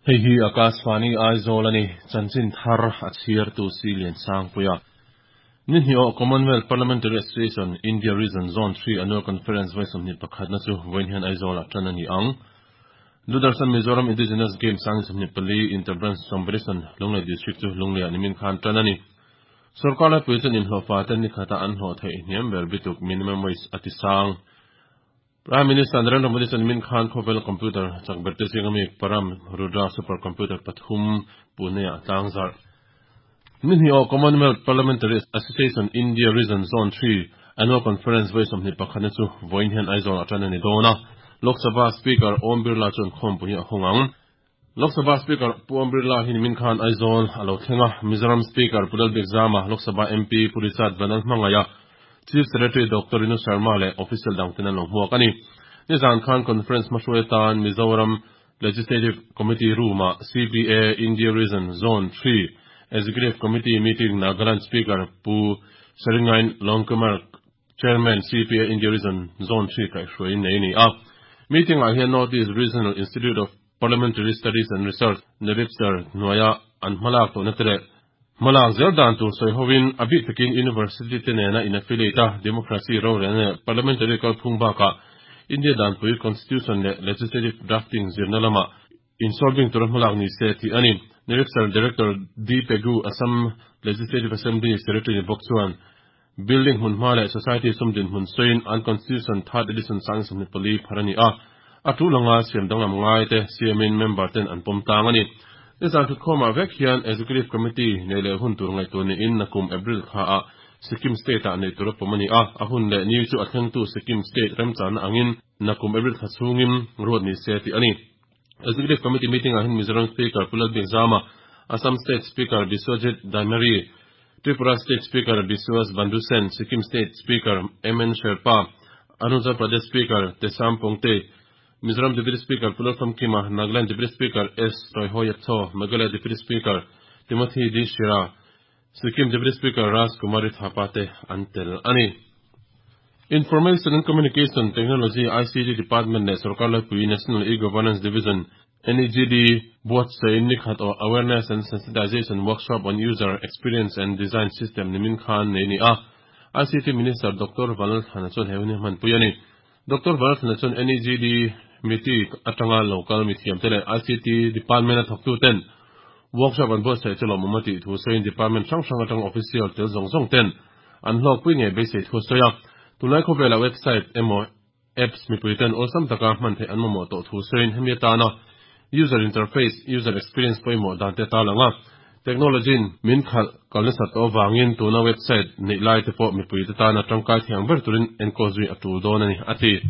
Hei hi Akashvani Aizolani Chanchin Thar Achir to Silian Sangpuya. Nin hi o Commonwealth Parliamentary Association India Region Zone 3 Annual Conference Vice of Nipakhatnasu Wenhan Aizola Chanani Ang. Ludarsan Mizoram Indigenous Games Sangs of Nipali Interbranch Competition Lunglei District to Lunglei Animin Khan Chanani. Sorkala Puitan in Hofatan Nikata Anho Thai Niamber Bituk Minimum Wage Atisang. Prime Minister Narendra Modi Min Khan Kovel Computer Chak Bertesingami Param Rudra Supercomputer Pathum Pune Tangzar. Ninhi Commonwealth Parliamentary Association India Region Zone 3 Annual Conference Vice of Nipakhanetsu Voinhan Aizol Achanani Dona Lok Sabha Speaker Om Birla Chon Khom Punya Hongang Lok Sabha Speaker Om Birla Hin Min Khan Aizol Alothenga Mizoram Speaker Pudal Bigzama Lok Sabha MP Purisat Vanal Mangaya Chief Secretary Dr. Inu Sharma Official Dangtinan Longhuakani Nizan Khan Conference Mashwetan Mizoram Legislative Committee Ruma CPA India Region Zone 3 Executive Committee Meeting Nagaland Speaker Pu Seringain Longkumar Chairman CPA India Region Zone 3 Kaishwai Naini Meeting I here notice Regional Institute of Parliamentary Studies and Research Neripster Noya and Malak Netre Malak Zeldan to Sohovin Abitakin University Tenena in affiliate Democracy Road and Parliamentary Pungbaka India Dan Pui Constitution Legislative Drafting Zirnalama in solving Turmalak Niseti Ani Neripster Director D. Pegu Assam Legislative Assembly Secretary Boksuan Building Hunmale Society Sumdin Hunsoin and Constitution Third Edition Science of Nepali Parani Atulanga Siam Dangam Ngaite CMN Member 10 and Pomtangani This are to come a Vekian Executive Committee Nele Huntur Tuni in Nakum April Haa Sikkim State and Turopomani Ahunde New to attend to Sikkim State Remsan Angin Nakum April Hasungim Rodney Seti Ani Executive Committee meeting Ahin Mizoram Speaker Pulad Bingzama Assam State Speaker Biswajit Daimari Tripura State Speaker Biswas Bandusen Sikkim State Speaker MN Sherpa Arunachal Pradesh Speaker Tesam Pongte Mizoram Deputy Speaker Pulatham Kima, Nagaland Deputy Speaker S. Royhoyatho, Meghalaya Deputy Speaker Timothy D. Shira, Sikkim Deputy Speaker Ras Kumarit Hapate, Antel Ani. Information and Communication Technology ICT Department Sarkala Pui National E-Governance Division NEGD Board Nikhat or Awareness and Sensitization Workshop on User Experience and Design System Nimin Khan Neni ICT Minister Dr. Vanal Hanachon Hevniman Puyani Dr. Vanal Hanachon NEGD Miti Atanga Local Mitiam Tele ICT Department of 210 Workshop on both sides of Mumati to say in Department Shangshangatang Official Telzong Zong 10 and Log Ping Basic Hosoya to like over a website MO apps Mipuitan or some Takamante and Momoto to say in Hemiatana User Interface User Experience Poimo Dante Talanga Technology Min Kalnisat Ovangin to no website Nilite for Mipuitana Trankai Berturin and Kozui Atu Donani Ati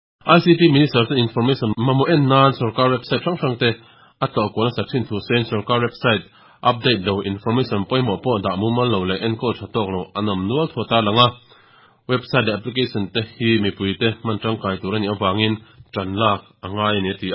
ICT Minister Information Mamu en Nan Sorkar website Shangshangte Ato Kona Satin to send Sorkar website update the information Poimo Po da Mumalole and Coach Toglo Anam Nual Totalanga website application Tehi Mipuite Mantrankai to Rani Ovangin Tranlak Angai Neti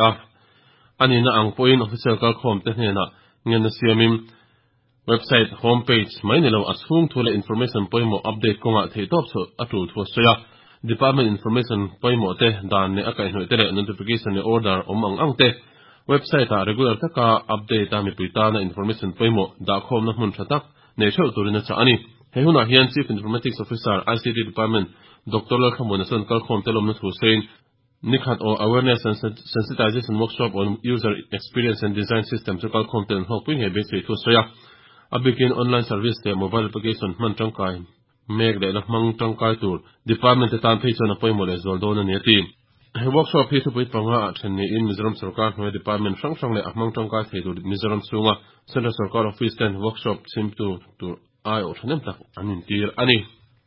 Anina Ang Point Official Kalkom Tehena Ngan Siamim website homepage Mainelo Asung to the information Poimo update Konga Tetops Atu to Soya Department Information Poimo Te Dan Ne Akai Notere Notification Order Omang Angte website regular Taka update Mipuitana information Poimo .com na Munchatak Nesho Turina Ani Hehuna Hian Chief Informatics Officer ICT Department Dr. Lakhamunasan Kalkom Telom Hussein Nikhat or Awareness and Sensitization Workshop on User Experience and Design Systems Kalkom Tel Hoping a basic to Soya a begin online service the mobile application Mantrankai Meg the Mang Trankai Tour Department at Tampage on a Poimole Zoldona Neti. A workshop here to put Panga in Mizoram Sarkar Department Shangshang among Trankai to Mizoram Sunga Center Sarkar Office 10 workshop seem to I or Nemta and in Ani.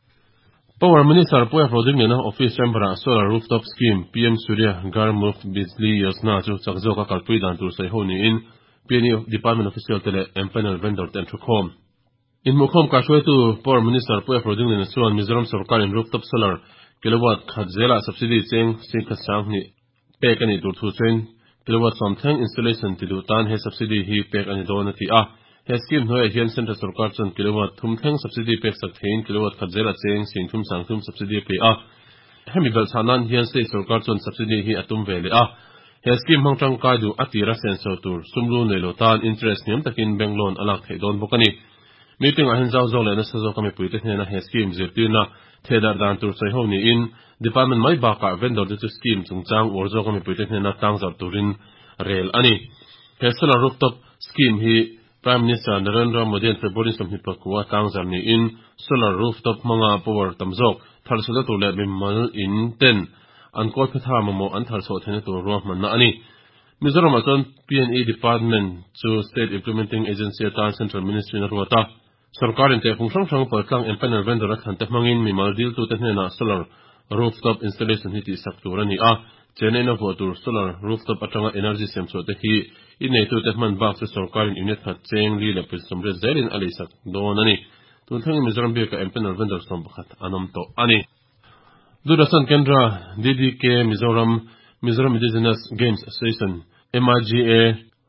Power Minister Poya Rodimina Office Chamber Solar Rooftop Scheme PM Surya Garmuf Bizli Yasna to Sakzoka Kalpuidan to Sehoni in PNE Department Official Tele and Panel Vendor Tentrocom. In Mukom Kashwetu, Power Minister Poya Rodimina Suan Mizoram Sarkar in Rooftop Solar Kilowatt Kadzela Subsidy Cheng Sinkasangni Pekani to Tusen Kilowatt Somtang Installation Tidutan has subsidy he Pekani Donati has given no Hian Center Sarkar Kilowatt Tumtang subsidy Pek Satain Kilowatt Kadzela Cheng Sintum Sangtum subsidy Pay Hemibel Sanan Hian State Sarkar subsidy he Atum Valley he scheme hang tang kai du atira senso tur sumlu nei lo tan interest niam takin bank loan alak thei don bokani meeting a hen zau zo le na sa zo kami puite na he scheme zirtina thedar dan tur sai ho ni in department mai ba ka vendor de scheme chungchang orzo kami puite na tang zar turin rel ani he solar rooftop scheme hi Prime Minister Narendra Modi and February some hipakwa tangzar ni in solar rooftop mga power tamzok thalsula tu le bimal in 10 an ko phetha mo an thalso thene tu ro man na ani Mizoram aton PNE department to state implementing agency at central ministry na ruata sarkar inte function sang patlang empanel vendor khan te mangin mi mal deal tu te na solar rooftop installation hiti saktura ni a Chenena votur solar rooftop atanga energy semso te hi inei tu te man bak se sarkarin unit khat cheng li le pis somre zerin alisak don ani tu thang Mizoram be ka empanel vendor som khat anam to ani Durasan Kendra DDK Mizoram Indigenous Games Association MIGA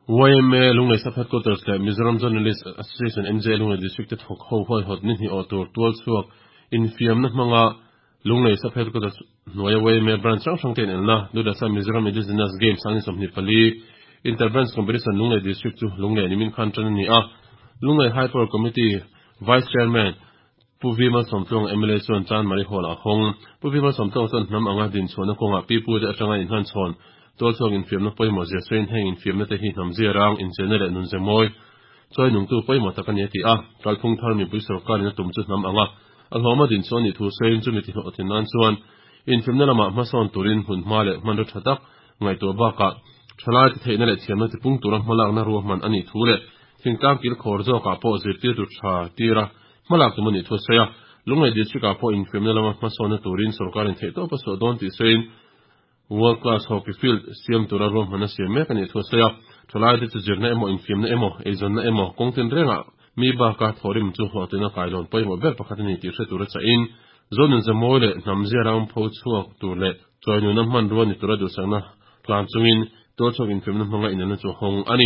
YMA lungai sub headquarters le Mizoram Journalist Association MJ lungai district hok ho hoi hot ni otur tual suak in fiam na manga lungai sub headquarters noya YMA branch sang ten elna Durasan Mizoram Indigenous Games sang somni pali interbranch competition lungai district tu lungai nimin khan ni a lungai high power committee vice chairman Puvima somtong MLA son chan mari hol a hong Puvima somtong son nam anga din chona konga pipu de atanga in han chon tolsong in fiam na poimo je sein heng in fiam na te hi nam zirang in general nun je moi choi nung tu poimo takani ti a kalphung thar mi puisor kar na tum chu nam anga alhoma din chon ni thu sein chu mi ti hotin nan chuan in fiam na lama ma son turin hun male manru thatak ngai to ba ka thala ti theina le thiam na ti pung turam malak na ru man ani thule thingkam kil khor zo ka po zir ti tu tha tira malak tumani thosaya lungai district a po in family lama masona turin sarkarin theto paso don ti sein world class hockey field siam tura rom hana siam me kani thosaya tholai ti jirna emo in family emo ezon na emo kongten renga mi ba ka thorim chu hotina kailon poimo ber pakhatani ti se tura cha in zonun za mole namzia ram pho chuak turle choinu na man ruani tura du sangna plan chungin to chogin family manga inana chu hong ani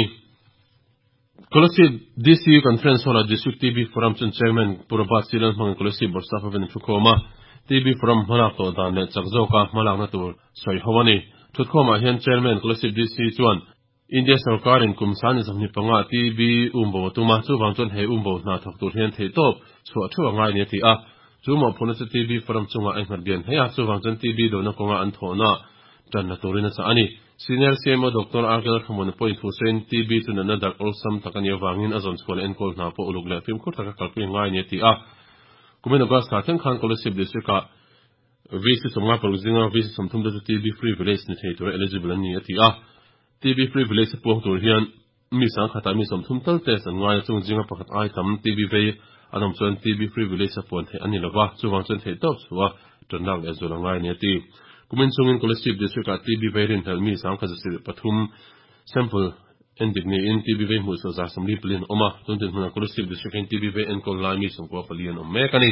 Collective DCU Conference Hall District TV Forum Chairman Purabat Silan Hong Collective Borsa Paven Fukoma TV Forum Malak to dan le chakzoka malak na tur soi hawani thutkoma hian Chairman Collective DC chuan India Sarkarin kumsani samni panga TV umbo tuma chu wangchon he umbo na thok tur hian thei top chu athu ngai ne ti a chumo phone TV Forum chunga ai mardian heya chu wangchon TV do na konga an thona tan na turina cha ani Senior CMO Dr. Arkel Khamon point Hussein TB to another awesome takanya wangin azon school and call na po ulugla film ko taka kalpi ngai ne ti a kumeno gas ka ten khan college district ka VC somga producinga VC somthum da TB free village ni thei to eligible ni ti a TB free village po to hian mi sang khata mi somthum tal te san ngai chung jinga pakhat ai tam TB ve anam chon TB free village pon the ani lawa chuwang chen thei top suwa tonang ezula ngai ne ti Kumin sungin collective district at TB Vairin Helmi Sang Kazasir Pathum Sample Indigni in TB Vai Muso Zasam Lipilin Oma Tuntin Huna collective district in TB Vai and Kol Lami Sung Palian Om Mekani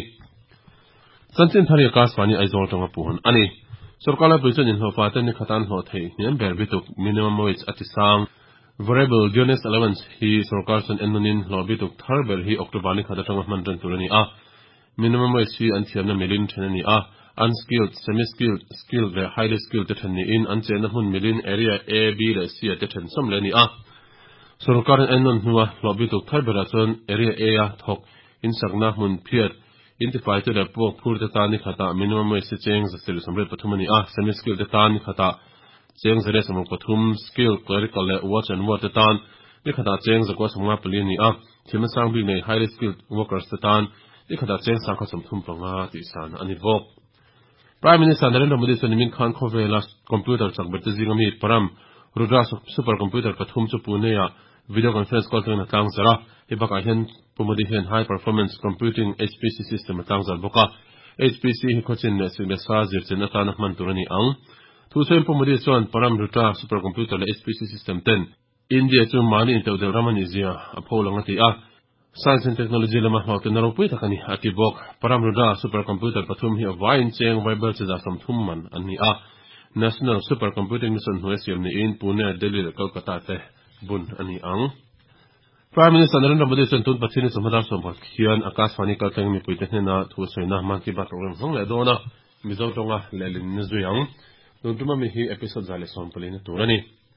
Santin Thari Kaswani Aizol Tonga Puhan Ani Sorkala Prison in Hofatan Katan Hote Nian Berbituk minimum wage at Sang Variable Dionis allowance he Sorkarson Enmanin Lobituk Tarbel he Octobani Kadatanga Mandan Turani A minimum wage he and Tiana Melin Tenani A unskilled, semi-skilled, skilled, the highly skilled detani in unchained million area A, B, C, detain some leni a. So, current enon hua, lobby to Tiberaton, area A, talk in Sagnahmun Pier, identify to the poor detani hata, minimum way sitting the still some red patumani a, semi-skilled detani hata, saying the rest of Patum, skilled, clerical, watch and water town, Nikata saying the Gosam Mapalini a, Timasang being a highly skilled workers the town, Nikata saying Sakasam Tumpanga, the son, and evolve. Prime Minister Narendra Modi said Min Khan Khove last computer chak bertizingami param Rudra supercomputer pathum chu Pune video conference call na tang zara ibaka hian pumodi hian high performance computing HPC system tang zal boka HPC hi khochin ne sing sa zir chen ata nak man turani ang tu sem pumodi chuan param Rudra supercomputer le HPC system 10 India chu mani into the Ramanizia apolong ati a Science and Technology lama hawte naropui takani ati bok param Rudra supercomputer pathum hi vain cheng viable cha sam thumman ani a National Supercomputing Mission Huesiam ni in Pune Delhi Kolkata te bun ani ang Prime Minister Narendra Modi sen tun pathini samadar sompat khian akaswani ka teng mi puitene na thu soina man ki ba program hong le dona mizo tonga lelin nizuyang tuntuma mi hi episode zale sompalina turani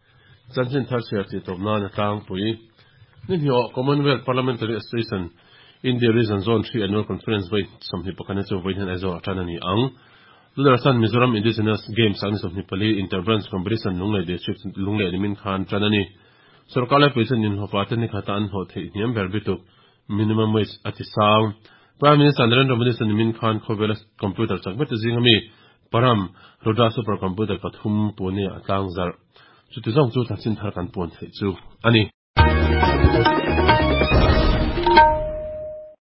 Chanchin thar share ti topna na tang pui nin hiyo Commonwealth Parliamentary Association India Region Zone 3 Annual Conference vai somni pakane chu vai han azo atanani ang Ludarsan Mizoram Indigenous Games ang somni pali interbranch competition lunglei district lunglei limin khan tanani Sarkala pesan nin hopatan ni khatan ho the niam verbitu minimum wage atisang Prime Minister Narendra Modi san min khan khobela computer chakbet jingami param roda super computer pathum pone atang zar chu tizong chu thachin thar kan pon thei chu ani